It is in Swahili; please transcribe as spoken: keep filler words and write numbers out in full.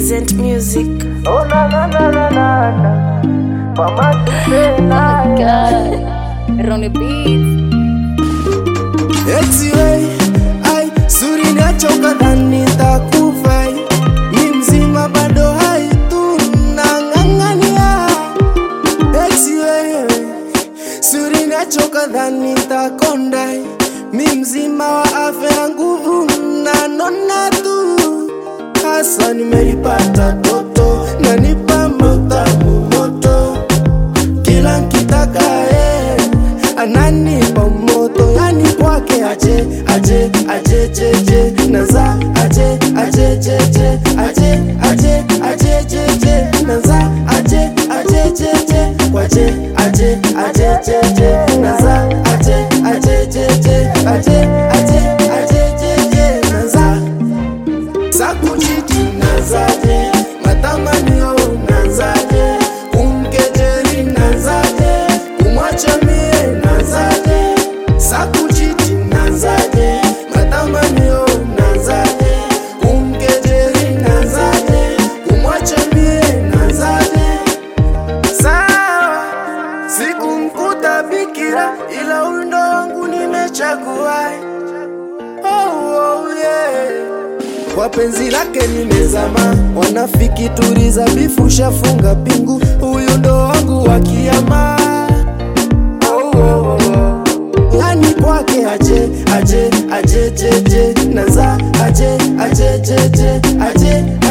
Present music. Oh na na na na na na, mama tupenda. Oh God, Ronnie Beats. Eti we, ai suri niachoka dhani takufai. Ni mzima bado hai tu nang'ang'ania. Eti we, suri niachoka dhani takondai. Mi mzima wa afya nguvu na nona tu. Hasa nimelipata toto na nipa motamu moto. Kila nkitaka eh, ananipa moto. Yani kwake aje, aje, aje, je, je. Naza, aje, aje, je, je. Aje, aje, aje, je, je. Naza, aje, aje, je, je. Kwaje, aje, aje, je, je. Naza, aje, aje, je, je. Aje, aje, aje, je, je. Naza Sakuchiti nazaje, matamanio nazaje, kumkejeli nazaje, kumwacha mie nazaje. Sakuchiti nazaje, matamanio nazaje, kumkejeli nazaje, kumwacha mie nazaje. Sawa, sikumkuta bikira ila undo wangu nimechagua. Oh, oh yeah. Kwa penzi lake nimezama, wanafiki turiza bifu shafunga pingu. Huyu ndo wangu wa kiyama. Oh, oh, oh. Yani kwake aje, aje, aje, je, je. Naza, aje, aje, je, je. Aje,